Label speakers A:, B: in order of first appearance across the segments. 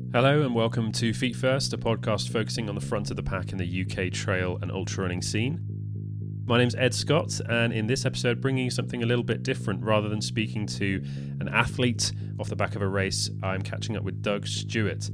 A: Hello and welcome to Feet First, a podcast focusing on the front of the pack in the UK trail and ultra running scene. My name's Ed Scott, and in this episode bringing you something a little bit different. Rather than speaking to an athlete off the back of a race, I'm catching up with Doug Stewart.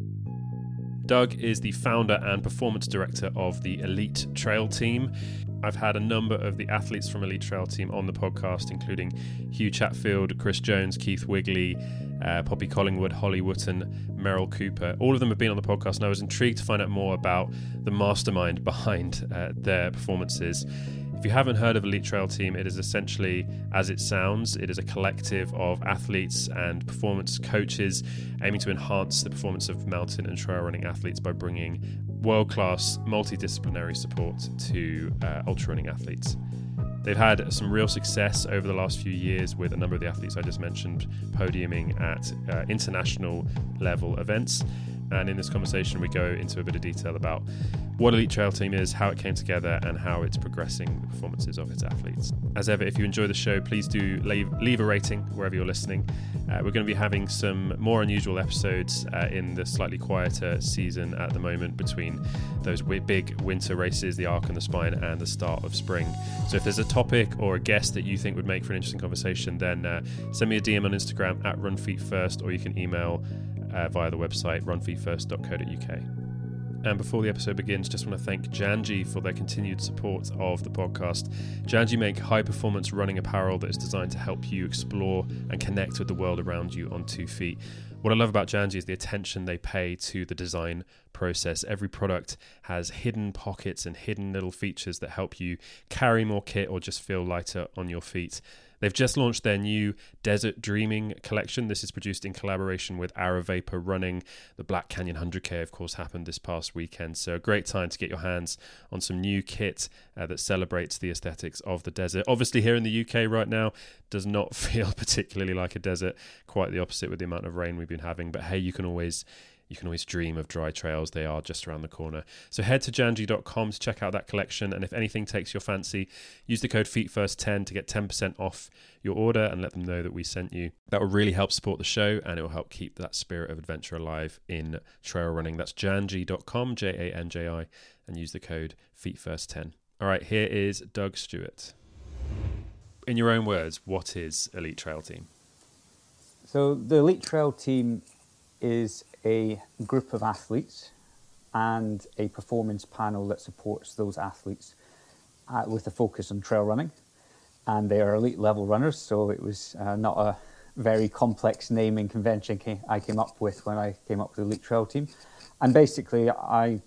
A: Doug is the founder and performance director of the Elite Trail Team. I've had a number of the athletes from Elite Trail Team on the podcast, including Hugh Chatfield, Chris Jones, Keith Wigley, Poppy Collingwood, Holly Wooten, Merrill Cooper. All of them have been on the podcast, and I was intrigued to find out more about the mastermind behind their performances. If you haven't heard of Elite Trail Team, it is essentially, as it sounds, it is a collective of athletes and performance coaches aiming to enhance the performance of mountain and trail running athletes by bringing world-class multidisciplinary support to ultra running athletes. They've had some real success over the last few years with a number of the athletes I just mentioned podiuming at international level events. And in this conversation, we go into a bit of detail about what Elite Trail Team is, how it came together, and how it's progressing the performances of its athletes. As ever, if you enjoy the show, please do leave a rating wherever you're listening. We're going to be having some more unusual episodes in the slightly quieter season at the moment between those big winter races, the Arc and the Spine, and the start of spring. So if there's a topic or a guest that you think would make for an interesting conversation, then send me a DM on Instagram at runfeetfirst, or you can email via the website runfeetfirst.co.uk. And before the episode begins, just want to thank Janji for their continued support of the podcast. Janji make high-performance running apparel that is designed to help you explore and connect with the world around you on 2 feet. What I love about Janji is the attention they pay to the design process. Every product has hidden pockets and hidden little features that help you carry more kit or just feel lighter on your feet. They've just launched their new Desert Dreaming collection. This is produced in collaboration with Aravapor Running. The Black Canyon 100K, of course, happened this past weekend. So a great time to get your hands on some new kit that celebrates the aesthetics of the desert. Obviously, here in the UK right now, does not feel particularly like a desert. Quite the opposite with the amount of rain we've been having. But hey, you can always dream of dry trails. They are just around the corner. So head to janji.com to check out that collection. And if anything takes your fancy, use the code FEETFIRST10 to get 10% off your order and let them know that we sent you. That will really help support the show, and it will help keep that spirit of adventure alive in trail running. That's janji.com, Janji, and use the code FEETFIRST10. All right, here is Doug Stewart. In your own words, what is Elite Trail Team?
B: So the Elite Trail Team is a group of athletes and a performance panel that supports those athletes with a focus on trail running. And they are elite level runners, so it was not a very complex naming convention I came up with when I came up with the Elite Trail Team. And basically I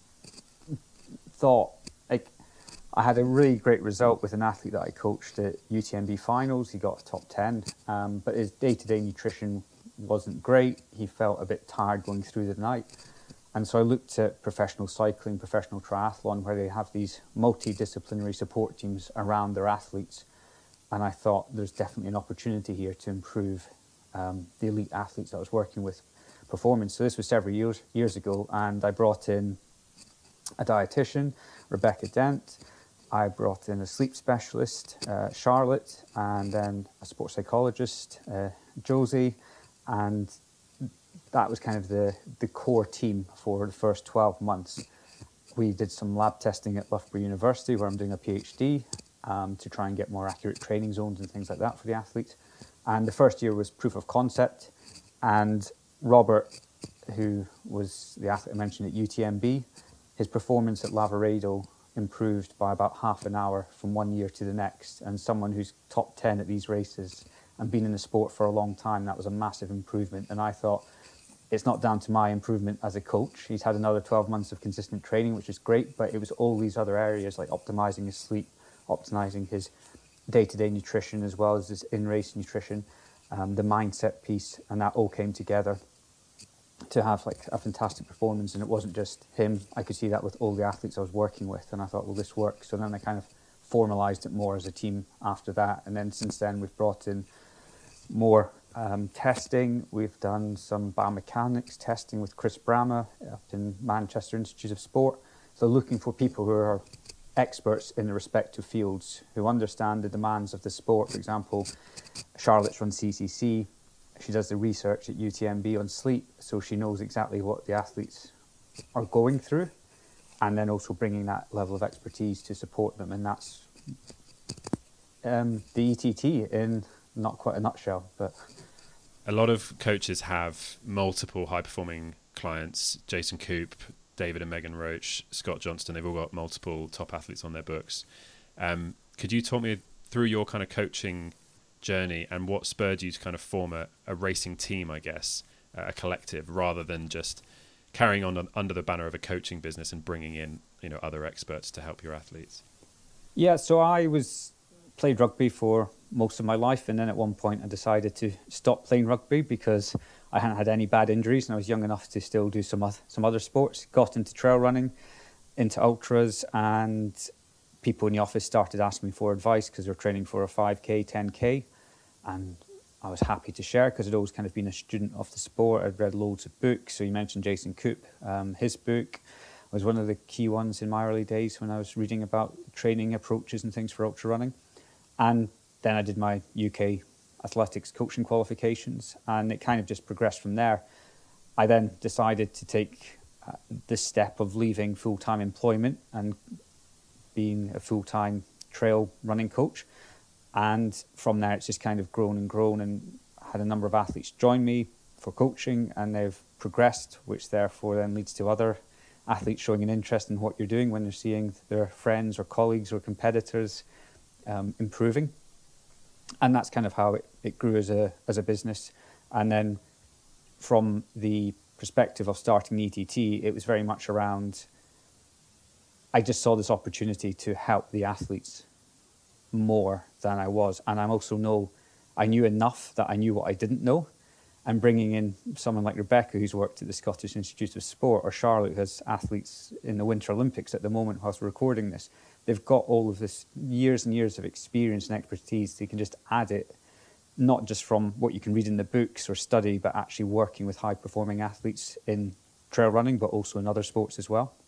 B: thought I had a really great result with an athlete that I coached at UTMB finals. He got a top 10, but his day-to-day nutrition wasn't great. He felt a bit tired going through the night. And so I looked at professional cycling, professional triathlon, where they have these multidisciplinary support teams around their athletes. And I thought there's definitely an opportunity here to improve the elite athletes that I was working with performance. So this was several years ago, and I brought in a dietitian, Rebecca Dent. I brought in a sleep specialist, Charlotte, and then a sports psychologist, Josie. And that was kind of the core team for the first 12 months. We did some lab testing at Loughborough University, where I'm doing a PhD, to try and get more accurate training zones and things like that for the athletes. And the first year was proof of concept. And Robert, who was the athlete I mentioned at UTMB, his performance at Lavaredo improved by about half an hour from one year to the next. And someone who's top 10 at these races and been in the sport for a long time, that was a massive improvement. And I thought, it's not down to my improvement as a coach. He's had another 12 months of consistent training, which is great, but it was all these other areas like optimizing his sleep, optimizing his day-to-day nutrition, as well as his in-race nutrition, the mindset piece, and that all came together to have like a fantastic performance. And it wasn't just him. I could see that with all the athletes I was working with, and I thought, well, this works. So then I kind of formalized it more as a team after that. And then since then, we've brought in more testing. We've done some biomechanics testing with Chris Brammer up in Manchester Institute of Sport. So looking for people who are experts in the respective fields, who understand the demands of the sport. For example, Charlotte's run CCC. she does the research at UTMB on sleep, so she knows exactly what the athletes are going through, and then also bringing that level of expertise to support them. And that's the ETT in not quite a nutshell. But
A: a lot of coaches have multiple high-performing clients. Jason Koop, David and Megan Roach, Scott Johnston, they've all got multiple top athletes on their books. Could you talk me through your kind of coaching journey and what spurred you to kind of form a racing team, I guess, a collective, rather than just carrying on under the banner of a coaching business and bringing in, other experts to help your athletes?
B: Yeah, so I played rugby for most of my life, and then at one point I decided to stop playing rugby because I hadn't had any bad injuries and I was young enough to still do some other sports. Got into trail running, into ultras, and people in the office started asking me for advice because they were training for a 5K, 10K, and I was happy to share because I'd always kind of been a student of the sport. I'd read loads of books. So you mentioned Jason Koop. His book was one of the key ones in my early days when I was reading about training approaches and things for ultra running. And then I did my UK athletics coaching qualifications, and it kind of just progressed from there. I then decided to take the step of leaving full-time employment and being a full-time trail running coach. And from there, it's just kind of grown and had a number of athletes join me for coaching, and they've progressed, which therefore then leads to other athletes showing an interest in what you're doing when they're seeing their friends or colleagues or competitors improving. And that's kind of how it grew as a business. And then from the perspective of starting the ETT, it was very much around, I just saw this opportunity to help the athletes more than I was. And I knew enough that I knew what I didn't know. And bringing in someone like Rebecca, who's worked at the Scottish Institute of Sport, or Charlotte, who has athletes in the Winter Olympics at the moment whilst we're recording this, they've got all of this years and years of experience and expertise. They can just add it, not just from what you can read in the books or study, but actually working with high-performing athletes in trail running, but also in other sports as well.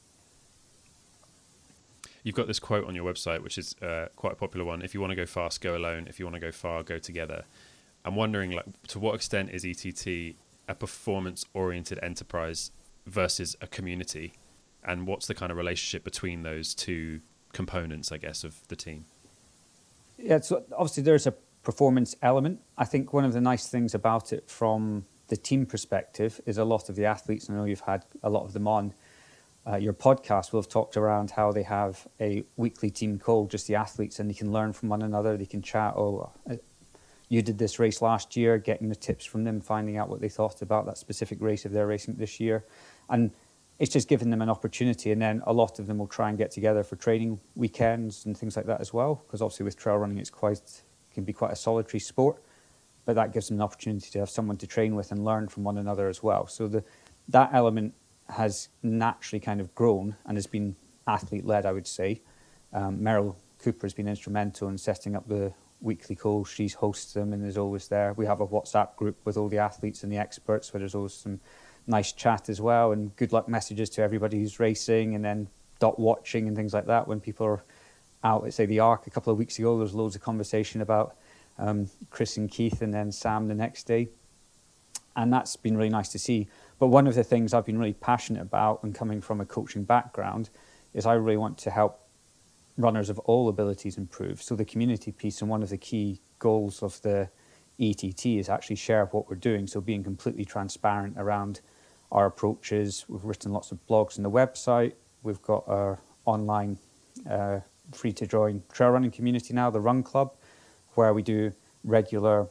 A: You've got this quote on your website, which is quite a popular one. If you want to go fast, go alone. If you want to go far, go together. I'm wondering, to what extent is ETT a performance-oriented enterprise versus a community? And what's the kind of relationship between those two components, I guess, of the team?
B: Yeah, so obviously there's a performance element. I think one of the nice things about it from the team perspective is a lot of the athletes, I know you've had a lot of them on your podcast, will have talked around how they have a weekly team call, just the athletes, and they can learn from one another. They can chat, you did this race last year, getting the tips from them, finding out what they thought about that specific race if they're racing this year. And it's just giving them an opportunity. And then a lot of them will try and get together for training weekends and things like that as well, because obviously with trail running, it can be quite a solitary sport, but that gives them an opportunity to have someone to train with and learn from one another as well. So that element has naturally kind of grown and has been athlete-led, I would say. Meryl Cooper has been instrumental in setting up the weekly calls. She hosts them and is always there. We have a WhatsApp group with all the athletes and the experts where there's always some nice chat as well, and good luck messages to everybody who's racing, and then dot watching and things like that. When people are out at, say, the Arc a couple of weeks ago, there's loads of conversation about Chris and Keith, and then Sam the next day. And that's been really nice to see. But one of the things I've been really passionate about, and coming from a coaching background, is I really want to help runners of all abilities improve. So the community piece, and one of the key goals of the ETT is actually share what we're doing. So being completely transparent around our approaches. We've written lots of blogs on the website. We've got our online free to join trail running community now, the Run Club, where we do regular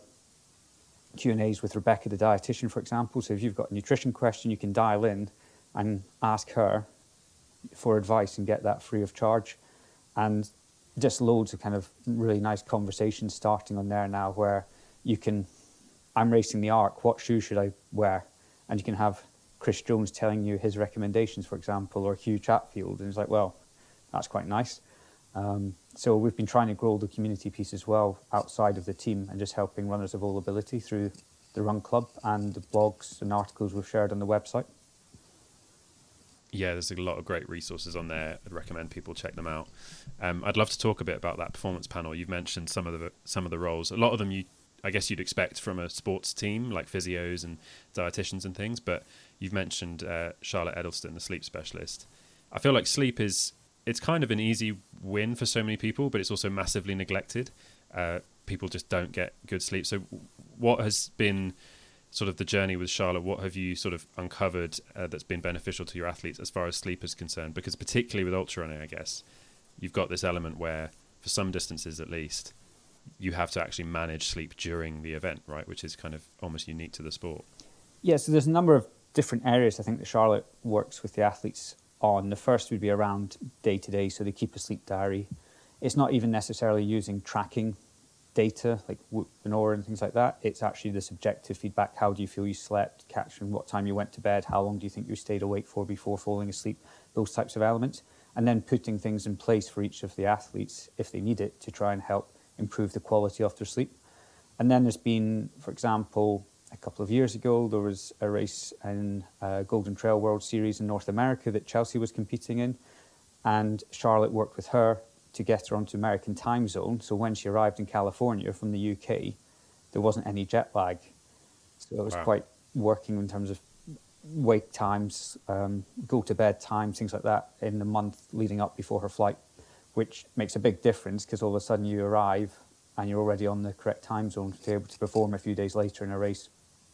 B: Q&As with Rebecca, the dietitian, for example. So if you've got a nutrition question, you can dial in and ask her for advice and get that free of charge. And just loads of kind of really nice conversations starting on there now, where I'm racing the Arc, what shoes should I wear? And you can have Chris Jones telling you his recommendations, for example, or Hugh Chatfield. And it's like, well, that's quite nice. So we've been trying to grow the community piece as well outside of the team, and just helping runners of all ability through the Run Club and the blogs and articles we've shared on the website.
A: Yeah, there's a lot of great resources on there. I'd recommend people check them out. I'd love to talk a bit about that performance panel. You've mentioned some of the roles. A lot of them you I guess you'd expect from a sports team like physios and dietitians and things. But you've mentioned Charlotte Edelston, the sleep specialist. I feel like sleep it's kind of an easy win for so many people, but it's also massively neglected. People just don't get good sleep. So what has been sort of the journey with Charlotte? What have you sort of uncovered that's been beneficial to your athletes as far as sleep is concerned? Because particularly with ultra running, I guess, you've got this element where, for some distances at least, you have to actually manage sleep during the event, right? Which is kind of almost unique to the sport.
B: Yeah, so there's a number of different areas I think that Charlotte works with the athletes on. The first would be around day-to-day, so they keep a sleep diary. It's not even necessarily using tracking data like Whoop and Oura and things like that. It's actually the subjective feedback. How do you feel you slept? Capturing what time you went to bed. How long do you think you stayed awake for before falling asleep? Those types of elements. And then putting things in place for each of the athletes, if they need it, to try and help improve the quality of their sleep. And then there's been, for example, a couple of years ago, there was a race in Golden Trail World Series in North America that Chelsea was competing in. And Charlotte worked with her to get her onto American time zone. So when she arrived in California from the UK, there wasn't any jet lag. So it was quite working in terms of wake times, go to bed times, things like that in the month leading up before her flight, which makes a big difference because all of a sudden you arrive and you're already on the correct time zone to be able to perform a few days later in a race.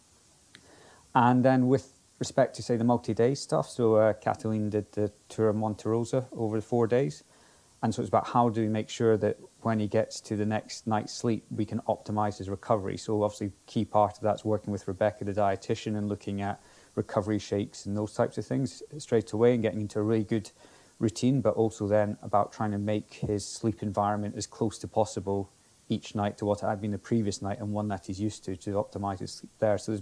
B: And then with respect to, say, the multi-day stuff, so Kathleen did the Tour of Monte Rosa over 4 days. And so it's about how do we make sure that when he gets to the next night's sleep, we can optimize his recovery. So obviously key part of that's working with Rebecca, the dietitian, and looking at recovery shakes and those types of things straight away and getting into a really good routine, but also then about trying to make his sleep environment as close to possible each night to what it had been the previous night and one that he's used to optimize his sleep there. So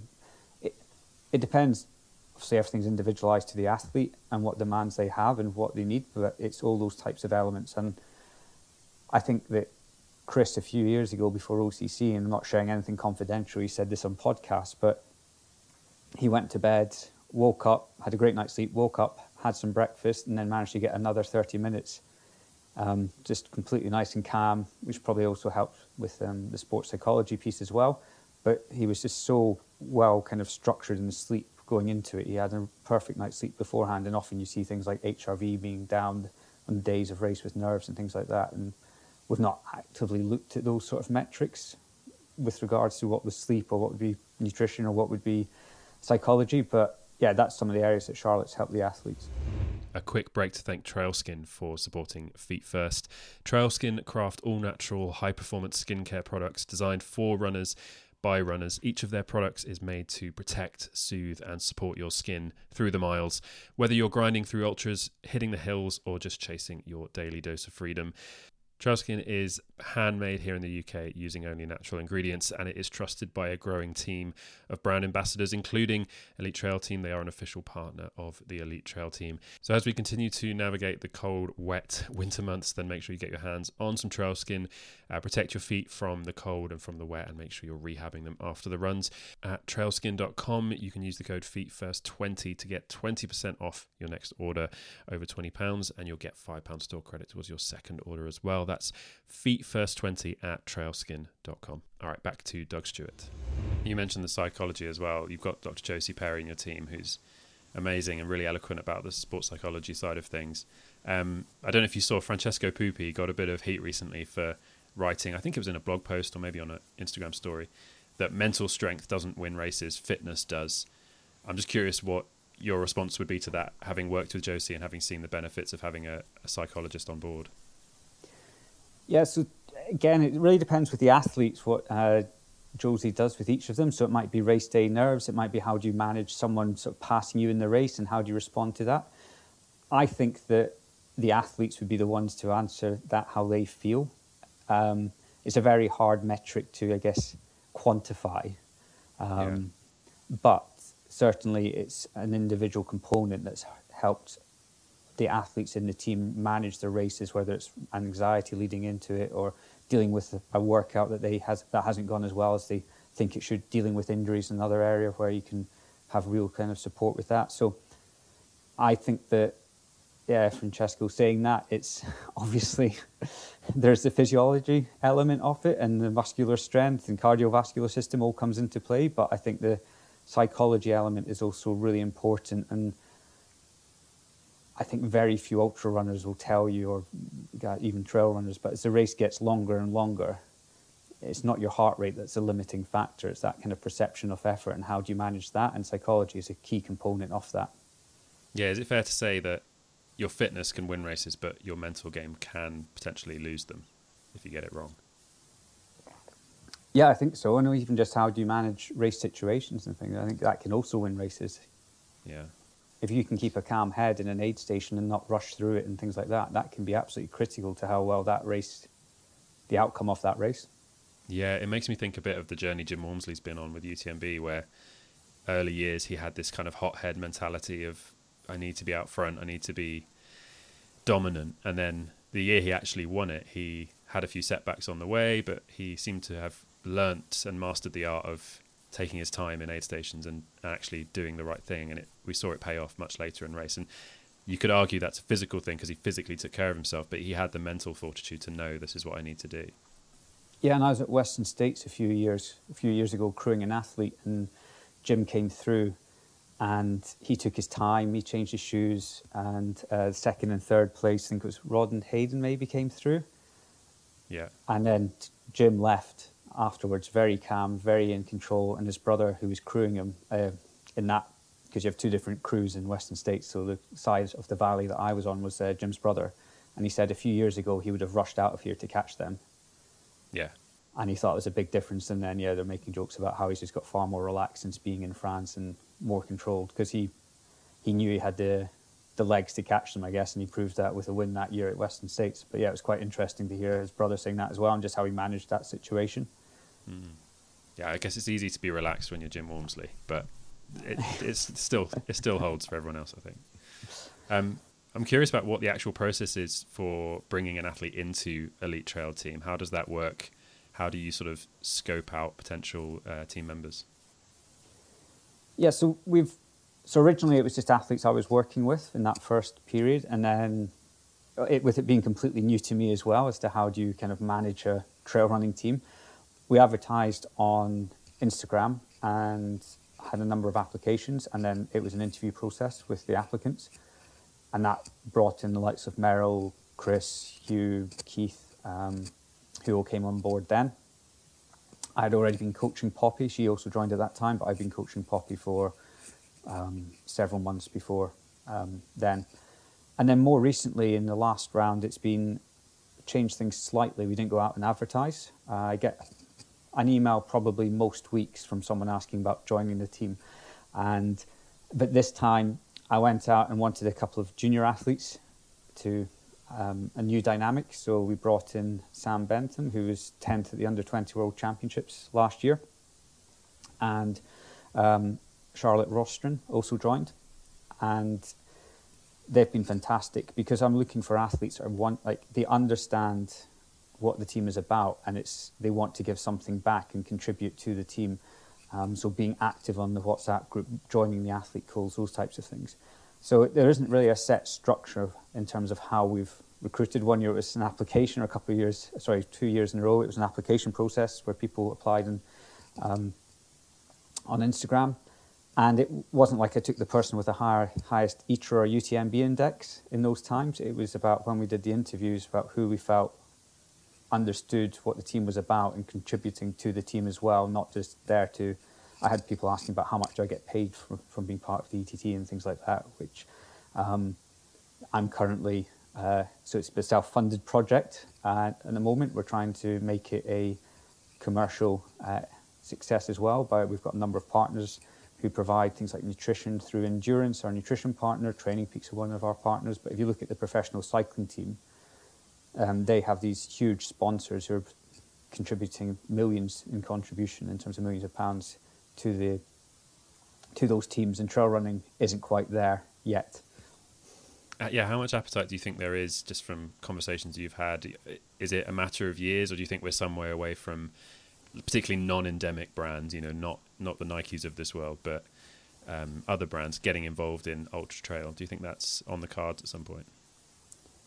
B: it depends. Obviously, everything's individualized to the athlete and what demands they have and what they need, but it's all those types of elements. And I think that Chris, a few years ago before OCC, and I'm not sharing anything confidential, he said this on podcast, but he went to bed, woke up, had a great night's sleep, woke up, had some breakfast, and then managed to get another 30 minutes just completely nice and calm, which probably also helped with the sports psychology piece as well. But he was just so well kind of structured in the sleep going into it. He had a perfect night's sleep beforehand, and often you see things like HRV being down on days of race with nerves and things like that. And we've not actively looked at those sort of metrics with regards to what was sleep or what would be nutrition or what would be psychology. But yeah, that's some of the areas that Charlotte's helped the athletes.
A: A quick break to thank Trailskin for supporting Feet First. Trailskin craft all-natural, high-performance skincare products designed for runners by runners. Each of their products is made to protect, soothe, and support your skin through the miles. Whether you're grinding through ultras, hitting the hills, or just chasing your daily dose of freedom, Trailskin is handmade here in the UK using only natural ingredients, and it is trusted by a growing team of brand ambassadors, including Elite Trail Team. They are an official partner of the Elite Trail Team. So as we continue to navigate the cold, wet winter months, then make sure you get your hands on some Trailskin. Protect your feet from the cold and from the wet, and make sure you're rehabbing them after the runs. At trailskin.com, you can use the code FEETFIRST20 to get 20% off your next order over £20, and you'll get £5 store credit towards your second order as well. That's FEETFIRST20 at trailskin.com. All right, back to Doug Stewart. You mentioned the psychology as well. You've got Dr. Josie Perry in your team, who's amazing and really eloquent about the sports psychology side of things. I don't know if you saw Francesco Pupi got a bit of heat recently for writing, I think it was in a blog post or maybe on an Instagram story, that mental strength doesn't win races, fitness does. I'm just curious what your response would be to that, having worked with Josie and having seen the benefits of having a psychologist on board.
B: Yeah, so again, it really depends with the athletes what Josie does with each of them. So it might be race day nerves. It might be how do you manage someone sort of passing you in the race and how do you respond to that. I think that the athletes would be the ones to answer that, how they feel. It's a very hard metric to, I guess, quantify. But certainly it's an individual component that's helped the athletes in the team manage their races, whether it's anxiety leading into it or dealing with a workout that hasn't gone as well as they think it should, dealing with injuries in another area where you can have real kind of support with that. So I think that, yeah, Francesco saying that, it's obviously there's the physiology element of it, and the muscular strength and cardiovascular system all comes into play. But I think the psychology element is also really important. And I think very few ultra runners will tell you, or even trail runners, but as the race gets longer and longer, it's not your heart rate that's a limiting factor. It's that kind of perception of effort, and how do you manage that? And psychology is a key component of that.
A: Yeah, is it fair to say that your fitness can win races, but your mental game can potentially lose them if you get it wrong?
B: Yeah, I think so. And even just how do you manage race situations and things, I think that can also win races.
A: Yeah.
B: If you can keep a calm head in an aid station and not rush through it and things like that, that can be absolutely critical to how well that race, the outcome of that race.
A: Yeah, it makes me think a bit of the journey Jim Walmsley's been on with UTMB, where early years he had this kind of hothead mentality of, I need to be out front, I need to be dominant. And then the year he actually won it, he had a few setbacks on the way, but he seemed to have learnt and mastered the art of taking his time in aid stations and actually doing the right thing. And we saw it pay off much later in race. And you could argue that's a physical thing because he physically took care of himself, but he had the mental fortitude to know this is what I need to do.
B: Yeah, and I was at Western States a few years ago crewing an athlete, and Jim came through and he took his time, he changed his shoes, and second and third place, I think it was Rodden Hayden maybe, came through.
A: Yeah.
B: And then Jim left afterwards, very calm, very in control, and his brother, who was crewing him in that, because you have two different crews in Western States, so the side of the valley that I was on was Jim's brother, and he said a few years ago he would have rushed out of here to catch them.
A: Yeah.
B: And he thought it was a big difference. And then, yeah, they're making jokes about how he's just got far more relaxed since being in France and more controlled, because he knew he had the legs to catch them, I guess, and he proved that with a win that year at Western States. But yeah, it was quite interesting to hear his brother saying that as well, and just how he managed that situation.
A: Yeah, I guess it's easy to be relaxed when you're Jim Walmsley, but it still holds for everyone else, I think. I'm curious about what the actual process is for bringing an athlete into Elite Trail team. How does that work? How do you sort of scope out potential team members?
B: Yeah, so originally it was just athletes I was working with in that first period, and then with it being completely new to me as well as to how do you kind of manage a trail running team, we advertised on Instagram and had a number of applications, and then it was an interview process with the applicants, and that brought in the likes of Merrill, Chris, Hugh, Keith, who all came on board then. I had already been coaching Poppy. She also joined at that time, but I've been coaching Poppy for several months before then. And then more recently, in the last round, it's been changed things slightly. We didn't go out and advertise. I get an email probably most weeks from someone asking about joining the team. But this time, I went out and wanted a couple of junior athletes to a new dynamic. So we brought in Sam Bentham, who was 10th at the Under-20 World Championships last year. And Charlotte Rostron also joined. And they've been fantastic, because I'm looking for athletes that they understand what the team is about, and they want to give something back and contribute to the team. So being active on the WhatsApp group, joining the athlete calls, those types of things. So there isn't really a set structure in terms of how we've recruited. 1 year it was an application, or 2 years in a row it was an application process where people applied on Instagram. And it wasn't like I took the person with the highest ITRA or UTMB index in those times. It was about, when we did the interviews, about who we felt understood what the team was about and contributing to the team as well, not just there to... I had people asking about how much do I get paid from being part of the ETT and things like that, which I'm currently... so it's a self-funded project. At the moment, we're trying to make it a commercial success as well. But we've got a number of partners who provide things like nutrition through Endurance, our nutrition partner. Training Peaks are one of our partners. But if you look at the professional cycling team, they have these huge sponsors who are contributing millions in contribution, in terms of millions of pounds, to those teams. And trail running isn't quite there yet.
A: Yeah, how much appetite do you think there is, just from conversations you've had? Is it a matter of years, or do you think we're some way away from particularly non-endemic brands, not the Nikes of this world, but other brands getting involved in ultra trail? Do you think that's on the cards at some point?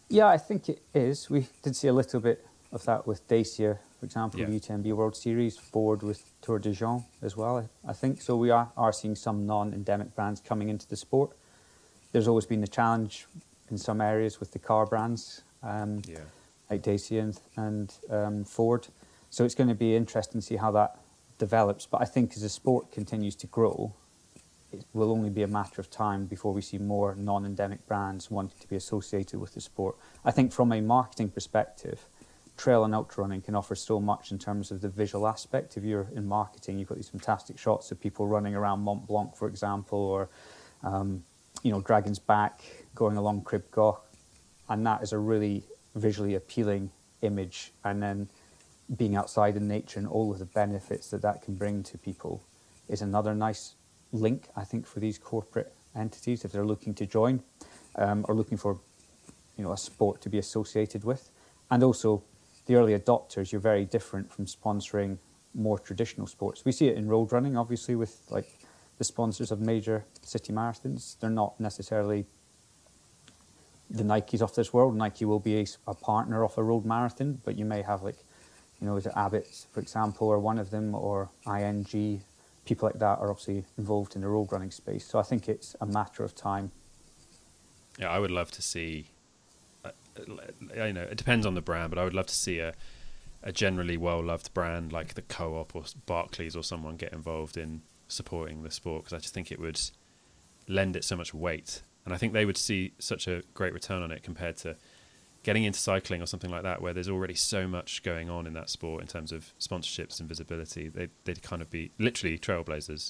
B: Yeah, I think it is. We did see a little bit of that with Dacia, for example, the UTMB World Series, Ford with Tour de Jean as well, I think. So we are seeing some non-endemic brands coming into the sport. There's always been the challenge in some areas with the car brands, like Dacia and Ford. So it's going to be interesting to see how that develops. But I think as the sport continues to grow, it will only be a matter of time before we see more non-endemic brands wanting to be associated with the sport. I think from a marketing perspective, trail and ultra running can offer so much in terms of the visual aspect. If you're in marketing, you've got these fantastic shots of people running around Mont Blanc, for example, or Dragon's Back, going along Crib Goch, and that is a really visually appealing image. And then being outside in nature and all of the benefits that can bring to people is another nice link, I think, for these corporate entities if they're looking to join or looking for a sport to be associated with. And also the early adopters, you're very different from sponsoring more traditional sports. We see it in road running, obviously, with like the sponsors of major city marathons. They're not necessarily the Nikes of this world. Nike will be a partner of a road marathon, but you may have is it Abbott, for example, or one of them, or ING. People like that are obviously involved in the road running space. So I think it's a matter of time.
A: Yeah, I would love to see, it depends on the brand, but I would love to see a generally well-loved brand like the Co-op or Barclays or someone get involved in supporting the sport, because I just think it would lend it so much weight. And I think they would see such a great return on it compared to getting into cycling or something like that, where there's already so much going on in that sport in terms of sponsorships and visibility. They'd kind of be literally trailblazers.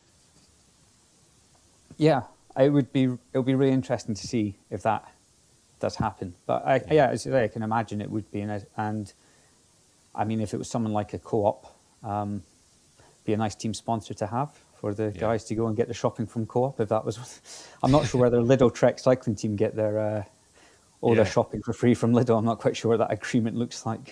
B: Yeah, it'll be really interesting to see if that does happen. But as I say, I can imagine it would be. And I mean, if it was someone like a Co-op, be a nice team sponsor to have for the guys to go and get the shopping from Co-op. If that was, I'm not sure whether Lidl Trek cycling team get their their shopping for free from Lidl. I'm not quite sure what that agreement looks like.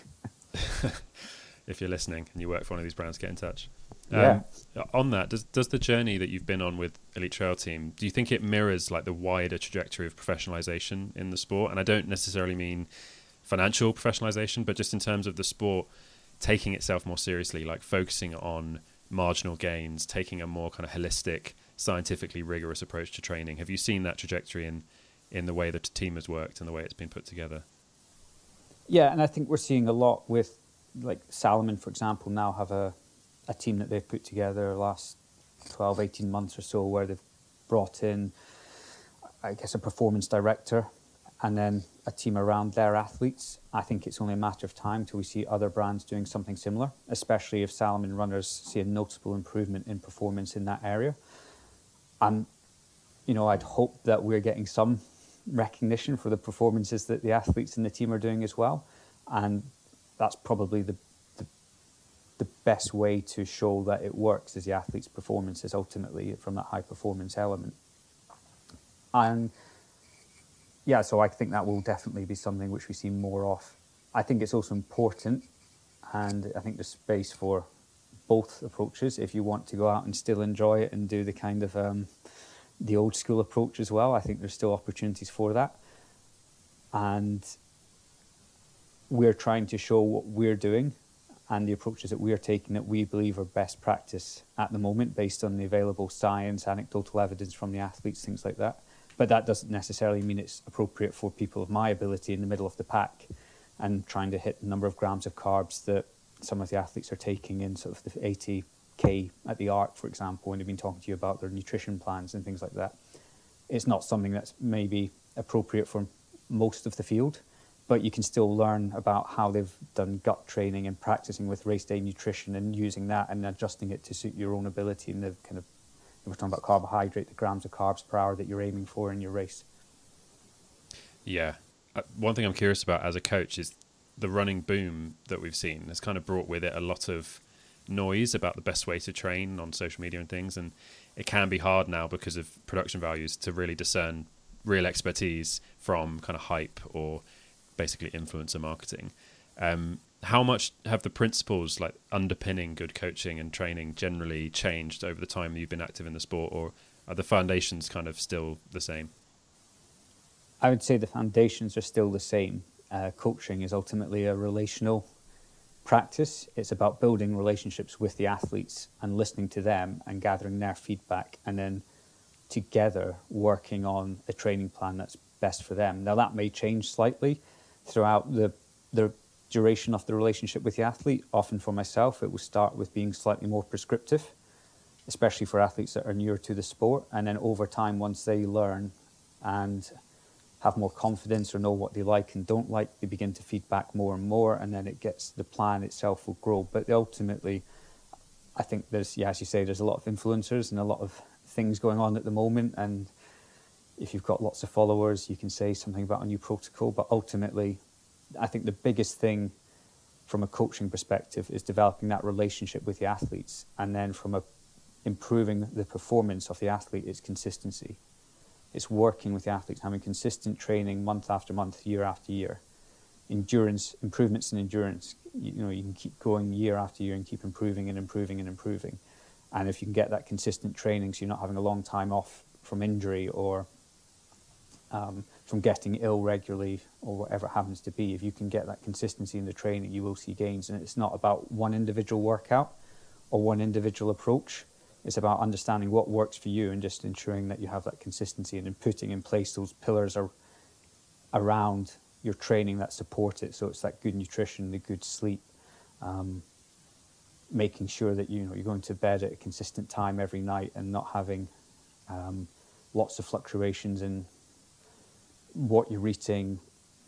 A: If you're listening and you work for one of these brands, get in touch.
B: Yeah.
A: On that, does the journey that you've been on with Elite Trail Team, do you think it mirrors like the wider trajectory of professionalization in the sport? And I don't necessarily mean financial professionalization, but just in terms of the sport taking itself more seriously, like focusing on marginal gains, taking a more kind of holistic, scientifically rigorous approach to training. Have you seen that trajectory in the way that the team has worked and the way it's been put together?
B: Yeah, and I think we're seeing a lot with, like, Salomon, for example, now have a team that they've put together the last 12, 18 months or so, where they've brought in, I guess, a performance director and then a team around their athletes. I think it's only a matter of time till we see other brands doing something similar, especially if Salomon runners see a noticeable improvement in performance in that area. And, I'd hope that we're getting some recognition for the performances that the athletes in the team are doing as well. And that's probably the best way to show that it works, is the athlete's performances ultimately from that high performance element. And yeah, so I think that will definitely be something which we see more of. I think it's also important, and I think there's space for both approaches. If you want to go out and still enjoy it and do the kind of the old school approach as well, I think there's still opportunities for that. And we're trying to show what we're doing and the approaches that we're taking that we believe are best practice at the moment, based on the available science, anecdotal evidence from the athletes, things like that. But that doesn't necessarily mean it's appropriate for people of my ability in the middle of the pack and trying to hit the number of grams of carbs that some of the athletes are taking in sort of the 80K at the ARC, for example, when they've been talking to you about their nutrition plans and things like that. It's not something that's maybe appropriate for most of the field, but you can still learn about how they've done gut training and practicing with race day nutrition and using that and adjusting it to suit your own ability and the kind of, we're talking about carbohydrate, the grams of carbs per hour that you're aiming for in your race.
A: Yeah. One thing I'm curious about as a coach is the running boom that we've seen has kind of brought with it a lot of noise about the best way to train on social media and things. And it can be hard now because of production values to really discern real expertise from kind of hype or basically influencer marketing. How much have the principles like underpinning good coaching and training generally changed over the time you've been active in the sport, or are the foundations kind of still the same?
B: I would say the foundations are still the same. Coaching is ultimately a relational practice. It's about building relationships with the athletes and listening to them and gathering their feedback, and then together working on a training plan that's best for them. Now, that may change slightly throughout the duration of the relationship with the athlete. Often for myself, it will start with being slightly more prescriptive, especially for athletes that are newer to the sport. And then over time, once they learn and have more confidence or know what they like and don't like, they begin to feedback more and more, and then the plan itself will grow. But ultimately, I think there's, as you say, there's a lot of influencers and a lot of things going on at the moment, and if you've got lots of followers, you can say something about a new protocol, but ultimately, I think the biggest thing from a coaching perspective is developing that relationship with the athletes, and then from improving the performance of the athlete is consistency. It's working with the athletes, having consistent training month after month, year after year. Endurance, improvements in endurance, you can keep going year after year and keep improving and improving and improving. And if you can get that consistent training, so you're not having a long time off from injury or from getting ill regularly or whatever it happens to be, if you can get that consistency in the training, you will see gains. And it's not about one individual workout or one individual approach. It's about understanding what works for you and just ensuring that you have that consistency and then putting in place those pillars around your training that support it. So it's that good nutrition, the good sleep, making sure that you're going to bed at a consistent time every night and not having lots of fluctuations in what you're eating,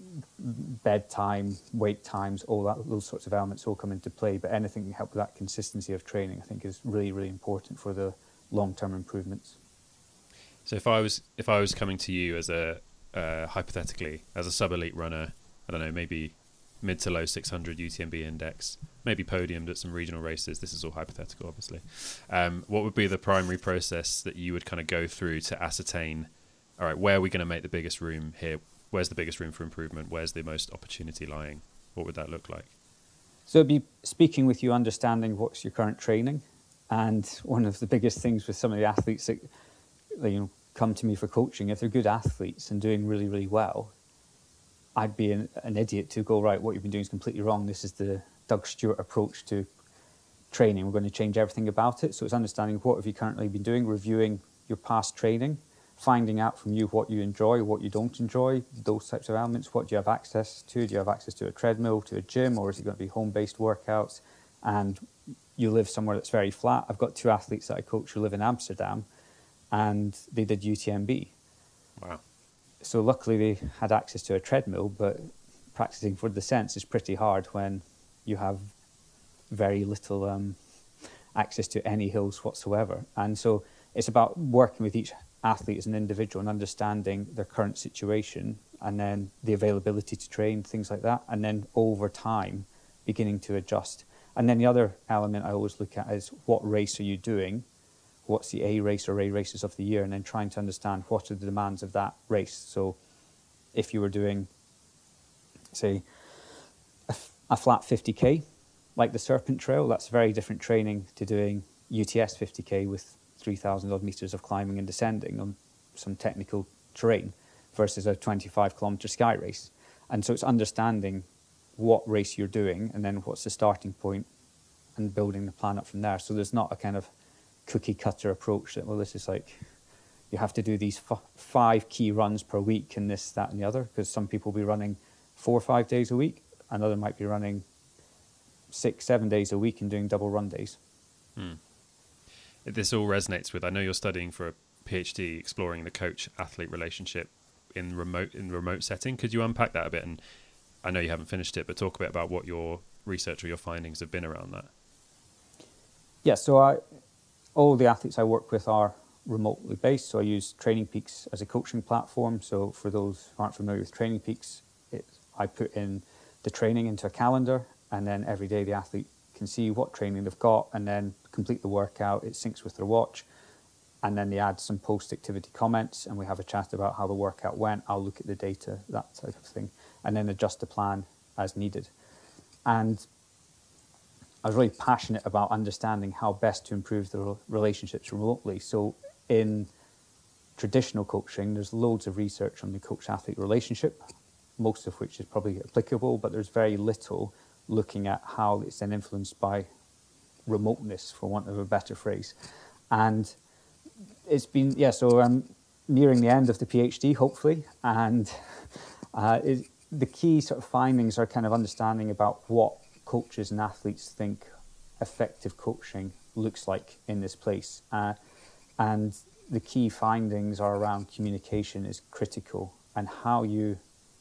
B: bedtime, wake times, those sorts of elements all come into play. But anything that can help with that consistency of training, I think, is really, really important for the long-term improvements.
A: So if I was coming to you as hypothetically as a sub-elite runner, I don't know, maybe mid to low 600 UTMB index, maybe podiumed at some regional races. This is all hypothetical, obviously. What would be the primary process that you would kind of go through to ascertain, all right, where are we going to make the biggest room here? Where's the biggest room for improvement? Where's the most opportunity lying? What would that look like?
B: So it'd be speaking with you, understanding what's your current training. And one of the biggest things with some of the athletes that come to me for coaching, if they're good athletes and doing really, really well, I'd be an idiot to go, right, what you've been doing is completely wrong. This is the Doug Stewart approach to training. We're going to change everything about it. So it's understanding what have you currently been doing, reviewing your past training, finding out from you what you enjoy, what you don't enjoy, those types of elements. What do you have access to? Do you have access to a treadmill, to a gym, or is it going to be home-based workouts? And you live somewhere that's very flat. I've got 2 athletes that I coach who live in Amsterdam, and they did UTMB.
A: Wow.
B: So luckily they had access to a treadmill, but practicing for descents is pretty hard when you have very little access to any hills whatsoever. And so it's about working with each athlete as an individual and understanding their current situation, and then the availability to train, things like that, and then over time beginning to adjust. And then the other element I always look at is what race are you doing, what's the A race or A races of the year, and then trying to understand what are the demands of that race. So if you were doing, say, a flat 50k like the Serpent Trail, that's very different training to doing UTS 50k with 3,000 odd meters of climbing and descending on some technical terrain versus a 25 kilometer sky race. And so it's understanding what race you're doing and then what's the starting point and building the plan up from there. So there's not a kind of cookie cutter approach that, well, this is like, you have to do these 5 key runs per week and this, that and the other, because some people will be running 4 or 5 days a week, another might be running 6, 7 days a week and doing double run days.
A: This all resonates with, I know you're studying for a PhD exploring the coach-athlete relationship in remote setting. Could you unpack that a bit? And I know you haven't finished it, but talk a bit about what your research or your findings have been around that.
B: Yeah, so all the athletes I work with are remotely based, so I use Training Peaks as a coaching platform. So for those who aren't familiar with Training Peaks, I put in the training into a calendar, and then every day the athlete can see what training they've got and then complete the workout. It syncs with their watch, and then they add some post-activity comments and we have a chat about how the workout went. I'll look at the data, that type of thing, and then adjust the plan as needed. And I was really passionate about understanding how best to improve the relationships remotely. So in traditional coaching, there's loads of research on the coach-athlete relationship, most of which is probably applicable, but there's very little looking at how it's then influenced by remoteness, for want of a better phrase. And it's been, so I'm nearing the end of the PhD, hopefully, and the key sort of findings are kind of understanding about what coaches and athletes think effective coaching looks like in this place. And the key findings are around communication is critical, and how you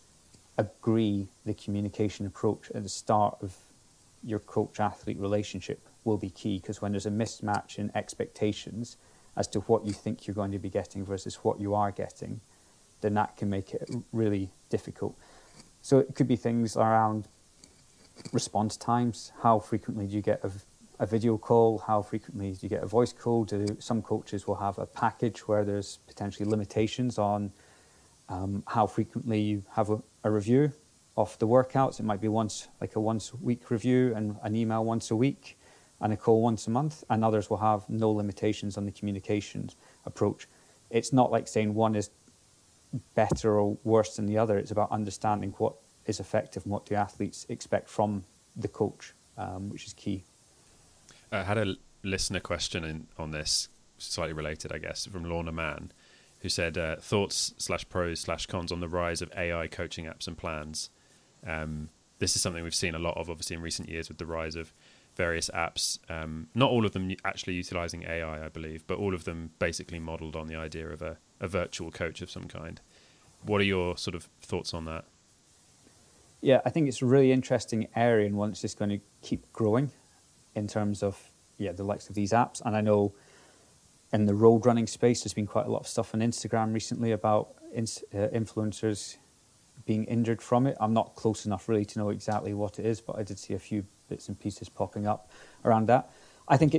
B: agree the communication approach at the start of your coach-athlete relationship will be key, because when there's a mismatch in expectations as to what you think you're going to be getting versus what you are getting, then that can make it really difficult. So it could be things around response times. How frequently do you get a video call? How frequently do you get a voice call? Some coaches will have a package where there's potentially limitations on how frequently you have a review of the workouts. It might be a once a week review and an email once a week and a call once a month. And others will have no limitations on the communications approach. It's not like saying one is better or worse than the other. It's about understanding what is effective and what do athletes expect from the coach, which is key.
A: I had a listener question on this, slightly related, I guess, from Lorna Mann, who said, thoughts /pros/cons on the rise of AI coaching apps and plans. This is something we've seen a lot of, obviously, in recent years with the rise of various apps. Not all of them actually utilizing AI, I believe, but all of them basically modeled on the idea of a virtual coach of some kind. What are your sort of thoughts on that?
B: Yeah, I think it's a really interesting area and one that's just going to keep growing in terms of the likes of these apps. And I know in the road running space, there's been quite a lot of stuff on Instagram recently about influencers being injured from it. I'm not close enough really to know exactly what it is, but I did see a few bits and pieces popping up around that. I think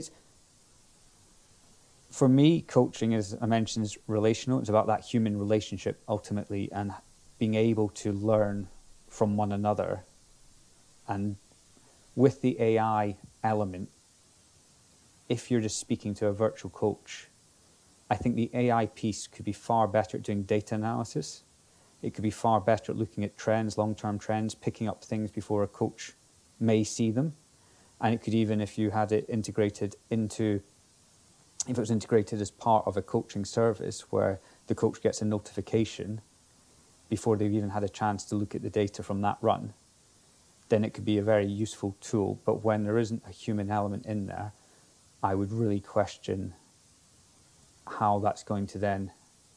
B: for me, coaching, as I mentioned, is relational. It's about that human relationship ultimately, and being able to learn from one another. And with the AI element, if you're just speaking to a virtual coach, I think the AI piece could be far better at doing data analysis. It could be far better at looking at trends, long-term trends, picking up things before a coach may see them. And it could even, if you had it integrated if it was integrated as part of a coaching service where the coach gets a notification before they've even had a chance to look at the data from that run, then it could be a very useful tool. But when there isn't a human element in there, I would really question how that's going to then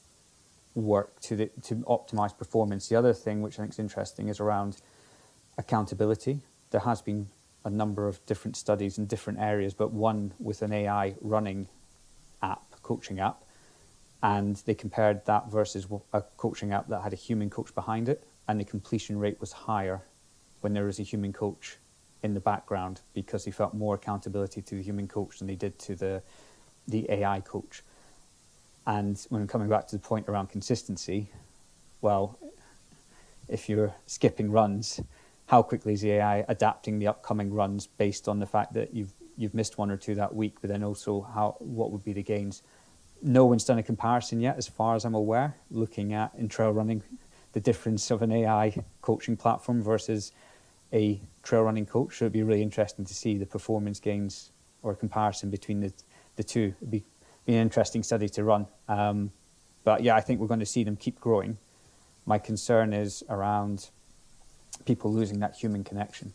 B: work to optimize performance. The other thing which I think is interesting is around accountability. There has been a number of different studies in different areas, but one with an AI running app, coaching app, and they compared that versus a coaching app that had a human coach behind it, and the completion rate was higher when there was a human coach in the background, because they felt more accountability to the human coach than they did to the AI coach. And when coming back to the point around consistency, well, if you're skipping runs, how quickly is the AI adapting the upcoming runs based on the fact that you've missed one or two that week, but then also what would be the gains? No one's done a comparison yet, as far as I'm aware, looking at in trail running, the difference of an AI coaching platform versus a trail running coach. So it'd be really interesting to see the performance gains or comparison between the two. It'd be an interesting study to run. But yeah, I think we're going to see them keep growing. My concern is around people losing that human connection.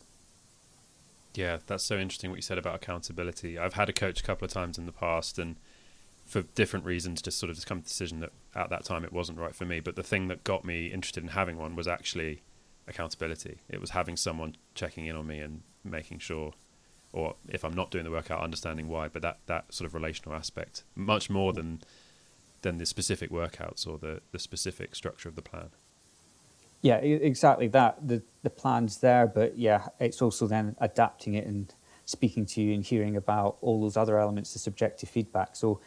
A: Yeah, that's so interesting what you said about accountability. I've had a coach a couple of times in the past, and for different reasons just sort of come to the decision that at that time it wasn't right for me. But the thing that got me interested in having one was actually accountability. It was having someone checking in on me and making sure, or if I'm not doing the workout, understanding why. But that sort of relational aspect, much more than the specific workouts or the specific structure of the plan.
B: Yeah, exactly that. The plan's there, but yeah, it's also then adapting it and speaking to you and hearing about all those other elements, the subjective feedback. So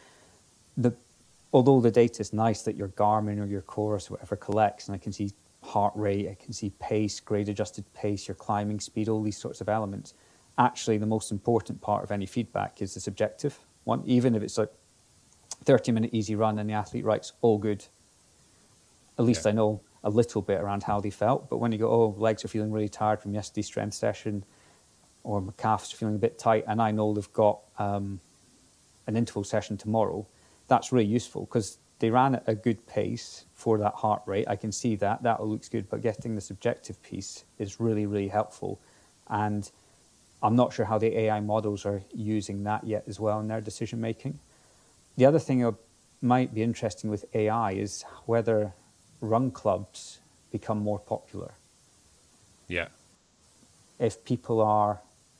B: although the data is nice that your Garmin or your Chorus or whatever collects, and I can see heart rate, I can see pace, grade adjusted pace, your climbing speed, all these sorts of elements, actually the most important part of any feedback is the subjective one. Even if it's like 30-minute easy run, and the athlete writes, all good. At least I know a little bit around how they felt. But when you go, oh, legs are feeling really tired from yesterday's strength session, or my calves are feeling a bit tight, and I know they've got an interval session tomorrow, that's really useful because they ran at a good pace for that heart rate. I can see that. That all looks good. But getting the subjective piece is really, really helpful. And I'm not sure how the AI models are using that yet as well in their decision making. The other thing that might be interesting with AI is whether run clubs become more popular.
A: Yeah.
B: If people are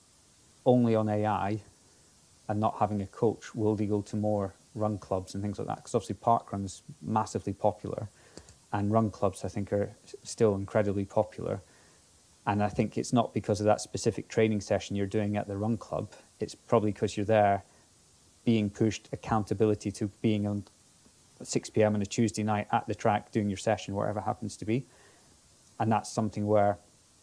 B: only on AI and not having a coach, will they go to more run clubs and things like that? Because obviously parkrun's massively popular, and run clubs I think are still incredibly popular. And I think it's not because of that specific training session you're doing at the run club. It's probably because you're there being pushed accountability to being on 6 p.m. on a Tuesday night at the track doing your session, wherever it happens to be. And that's something where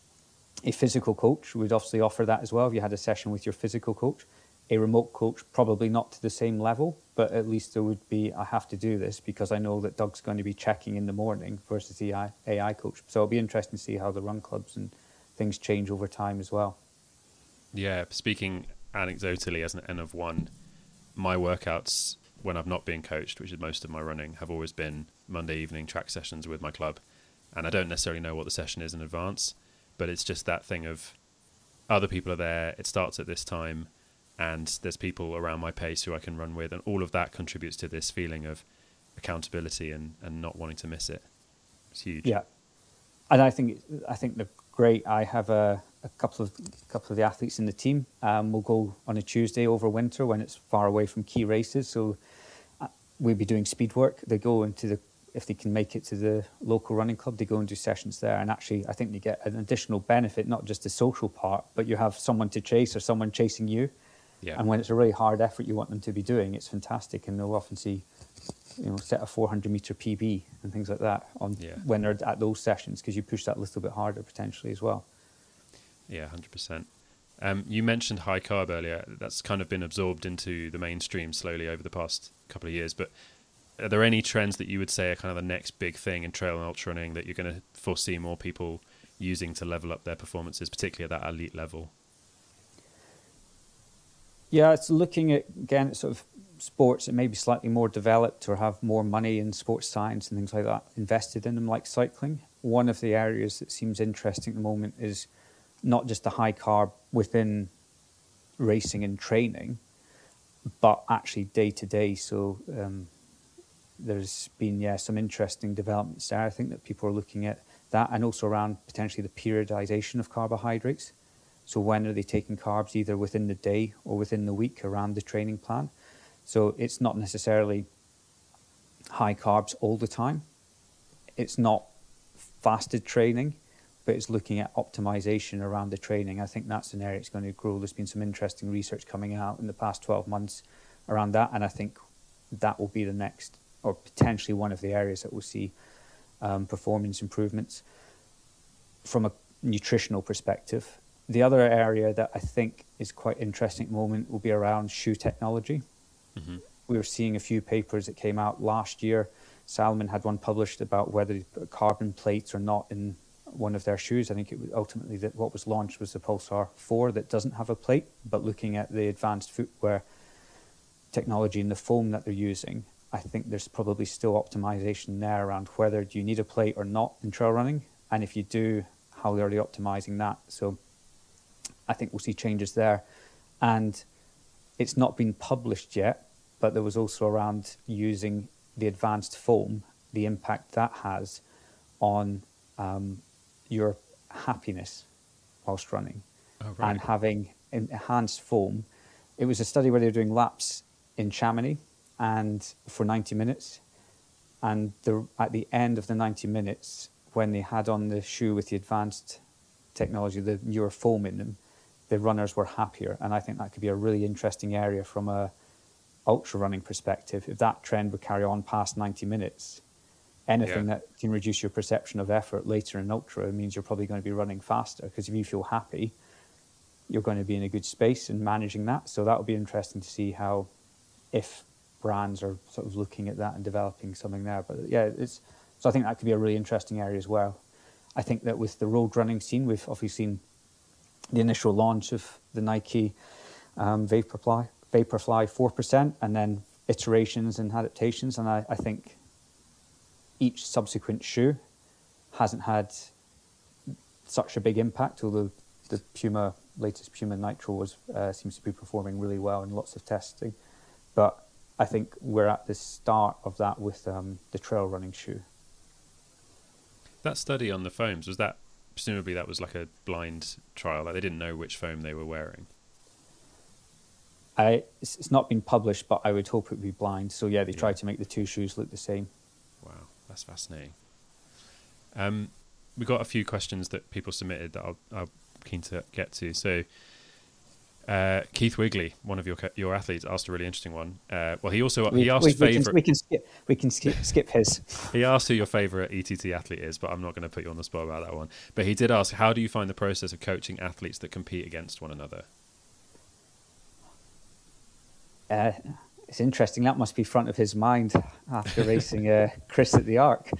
B: a physical coach would obviously offer that as well. If you had a session with your physical coach, a remote coach, probably not to the same level, but at least there would be, I have to do this because I know that Doug's going to be checking in the morning versus the AI coach. So it'll be interesting to see how the run clubs and things change over time as well.
A: Yeah, speaking anecdotally as an N of one, my workouts when I've not been coached, which is most of my running, have always been Monday evening track sessions with my club. And I don't necessarily know what the session is in advance, but it's just that thing of other people are there, it starts at this time, and there's people around my pace who I can run with, and all of that contributes to this feeling of accountability and not wanting to miss it. It's huge.
B: Yeah. And I think they're great. I have a couple of the athletes in the team. We'll go on a Tuesday over winter when it's far away from key races. So we'll be doing speed work. They go if they can make it to the local running club, they go and do sessions there. And actually, I think they get an additional benefit, not just the social part, but you have someone to chase or someone chasing you.
A: Yeah.
B: And when it's a really hard effort you want them to be doing, it's fantastic. And they'll often see, set a 400-meter PB and things like that when they're at those sessions, because you push that a little bit harder potentially as well.
A: Yeah, 100%. You mentioned high carb earlier. That's kind of been absorbed into the mainstream slowly over the past couple of years. But are there any trends that you would say are kind of the next big thing in trail and ultra running that you're going to foresee more people using to level up their performances, particularly at that elite level?
B: Yeah, it's looking at, again, sort of sports that may be slightly more developed or have more money in sports science and things like that invested in them, like cycling. One of the areas that seems interesting at the moment is not just the high carb within racing and training, but actually day to day. So there's been, some interesting developments there. I think that people are looking at that, and also around potentially the periodization of carbohydrates. So when are they taking carbs, either within the day or within the week around the training plan? So it's not necessarily high carbs all the time. It's not fasted training, but it's looking at optimization around the training. I think that's an area it's going to grow. There's been some interesting research coming out in the past 12 months around that, and I think that will be the next, or potentially one of the areas that we'll see performance improvements from a nutritional perspective. The other area that I think is quite interesting at the moment will be around shoe technology. Mm-hmm. We were seeing a few papers that came out last year. Salomon had one published about whether they put carbon plates or not in one of their shoes. I think it was ultimately that what was launched was the Pulsar 4 that doesn't have a plate, but looking at the advanced footwear technology and the foam that they're using, I think there's probably still optimization there around whether do you need a plate or not in trail running, and if you do, how are they optimizing that? So I think we'll see changes there. And it's not been published yet, but there was also around using the advanced foam, the impact that has on your happiness whilst running. Oh, right. And having enhanced foam. It was a study where they were doing laps in Chamonix and for 90 minutes. And at the end of the 90 minutes, when they had on the shoe with the advanced technology, the newer foam in them, the runners were happier. And I think that could be a really interesting area from a ultra running perspective. If that trend would carry on past 90 minutes, anything that can reduce your perception of effort later in ultra means you're probably going to be running faster, because if you feel happy, you're going to be in a good space and managing that. So that will be interesting to see how, if brands are sort of looking at that and developing something there. But yeah, so I think that could be a really interesting area as well. I think that with the road running scene, we've obviously seen the initial launch of the Nike Vaporfly 4%, and then iterations and adaptations. And I think each subsequent shoe hasn't had such a big impact, although the latest Puma Nitro seems to be performing really well in lots of testing. But I think we're at the start of that with the trail running shoe.
A: That study on the foams, presumably that was like a blind trial, like they didn't know which foam they were wearing?
B: It's not been published, but I would hope it would be blind. So yeah, they tried to make the two shoes look the same.
A: Wow, that's fascinating. We got a few questions that people submitted that I'm keen to get to. So Keith Wigley, one of your athletes, asked a really interesting one. He asked favorite.
B: We can skip his.
A: He asked who your favorite ETT athlete is, but I'm not going to put you on the spot about that one. But he did ask, how do you find the process of coaching athletes that compete against one another?
B: It's interesting. That must be front of his mind after racing Chris at the Arc.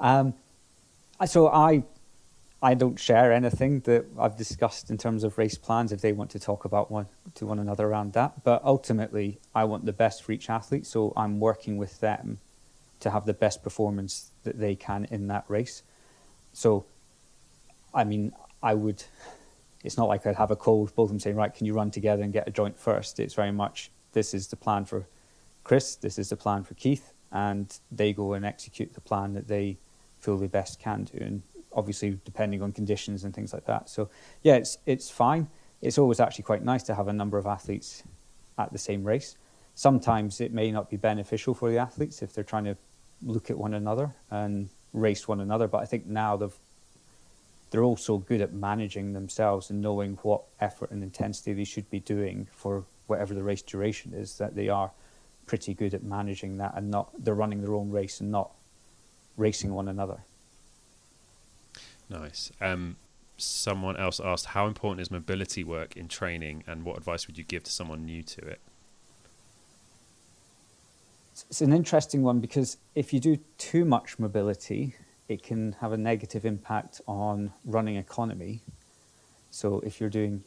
B: So I don't share anything that I've discussed in terms of race plans if they want to talk about one another around that. But ultimately, I want the best for each athlete, so I'm working with them to have the best performance that they can in that race. So, I mean, it's not like I'd have a call with both of them saying, right, can you run together and get a joint first? It's very much, this is the plan for Chris, this is the plan for Keith, and they go and execute the plan that they feel they best can do. And obviously depending on conditions and things like that. So yeah, it's fine. It's always actually quite nice to have a number of athletes at the same race. Sometimes it may not be beneficial for the athletes if they're trying to look at one another and race one another, but I think now they're also good at managing themselves and knowing what effort and intensity they should be doing for whatever the race duration is, that they are pretty good at managing that, and they're running their own race and not racing one another.
A: Nice. Someone else asked, how important is mobility work in training, and what advice would you give to someone new to it?
B: It's an interesting one, because if you do too much mobility, it can have a negative impact on running economy. So if you're doing,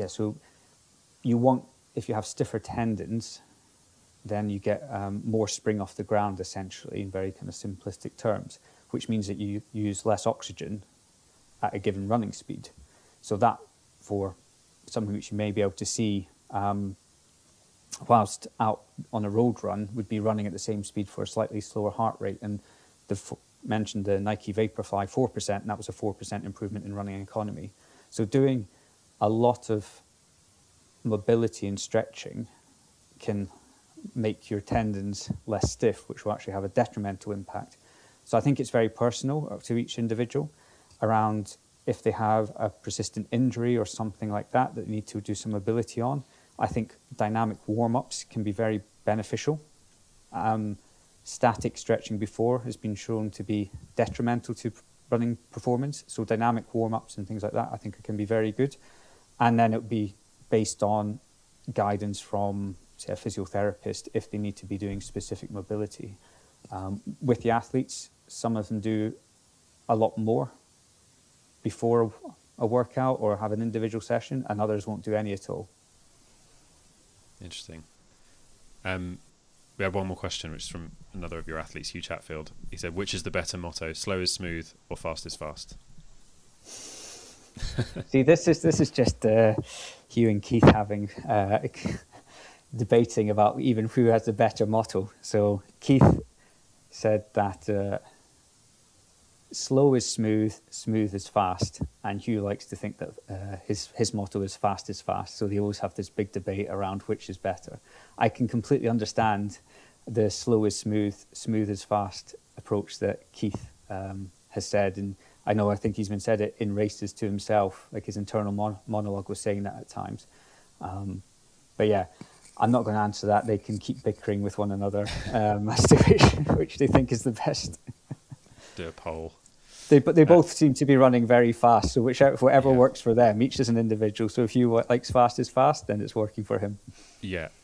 B: if you have stiffer tendons, then you get more spring off the ground, essentially, in very kind of simplistic terms, which means that you use less oxygen at a given running speed. So that, for something which you may be able to see whilst out on a road run, would be running at the same speed for a slightly slower heart rate. And mentioned the Nike Vaporfly 4%, and that was a 4% improvement in running economy. So doing a lot of mobility and stretching can make your tendons less stiff, which will actually have a detrimental impact. So I think it's very personal to each individual around if they have a persistent injury or something like that they need to do some mobility on. I think dynamic warm-ups can be very beneficial. Static stretching before has been shown to be detrimental to running performance. So dynamic warm-ups and things like that, I think, can be very good. And then it would be based on guidance from, say, a physiotherapist if they need to be doing specific mobility. With the athletes, some of them do a lot more before a workout or have an individual session, and others won't do any at all.
A: Interesting. We have one more question, which is from another of your athletes, Hugh Chatfield. He said, which is the better motto, slow is smooth or fast is fast?
B: See, this is just Hugh and Keith having debating about even who has the better motto. So Keith said that slow is smooth, smooth is fast, and Hugh likes to think that his motto is fast. So they always have this big debate around which is better. I can completely understand the slow is smooth, smooth is fast approach that Keith has said, and I think he's been said it in races to himself, like his internal monologue was saying that at times. But yeah, I'm not going to answer that. They can keep bickering with one another as to which they think is the best.
A: Do a poll.
B: They both seem to be running very fast, so whatever works for them. Each is an individual. So if you likes fast is fast, then it's working for him.
A: Yeah.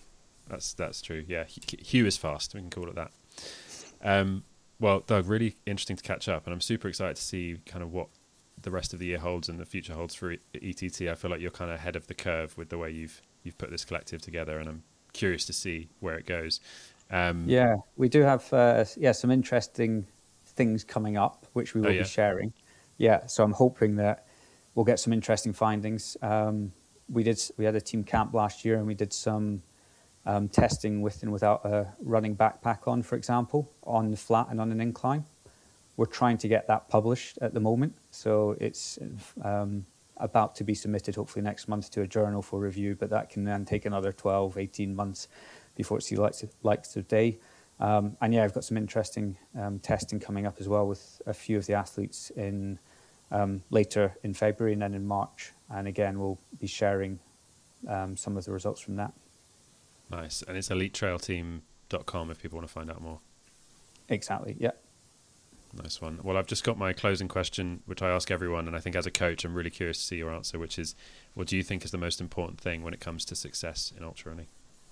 A: That's true. Yeah, Hugh is fast. We can call it that. Well, Doug, really interesting to catch up, and I'm super excited to see kind of what the rest of the year holds and the future holds for ETT. I feel like you're kind of ahead of the curve with the way you've put this collective together, and I'm curious to see where it goes.
B: Yeah, we do have some interesting things coming up, which we will be sharing. Yeah, so I'm hoping that we'll get some interesting findings. We had a team camp last year, and we did some testing with and without a running backpack on, for example, on the flat and on an incline. We're trying to get that published at the moment, so it's about to be submitted hopefully next month to a journal for review, but that can then take another 12, 18 months before it sees light of day. And yeah, I've got some interesting testing coming up as well with a few of the athletes in later in February and then in March. And again, we'll be sharing some of the results from that.
A: Nice. And it's elitetrailteam.com if people want to find out more.
B: Exactly, yeah.
A: Nice one. Well, I've just got my closing question, which I ask everyone, and I think as a coach, I'm really curious to see your answer, which is, what do you think is the most important thing when it comes to success in ultra running?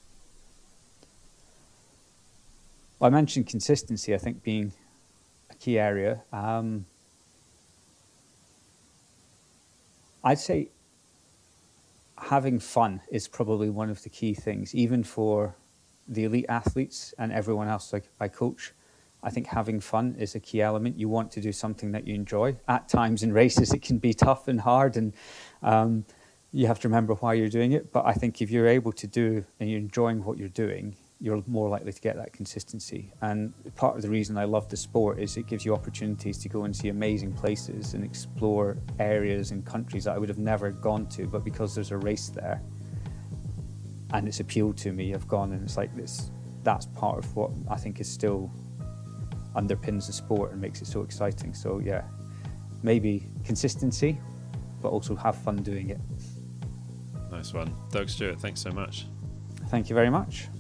B: Well, I mentioned consistency, I think, being a key area. I'd say having fun is probably one of the key things, even for the elite athletes and everyone else I coach. I think having fun is a key element. You want to do something that you enjoy. At times in races, it can be tough and hard, and you have to remember why you're doing it. But I think if you're able to do and you're enjoying what you're doing, you're more likely to get that consistency. And part of the reason I love the sport is it gives you opportunities to go and see amazing places and explore areas and countries that I would have never gone to, but because there's a race there and it's appealed to me, I've gone, and it's like this. That's part of what I think is still underpins the sport and makes it so exciting. So yeah, maybe consistency, but also have fun doing it.
A: Nice one. Doug Stewart, thanks so much.
B: Thank you very much.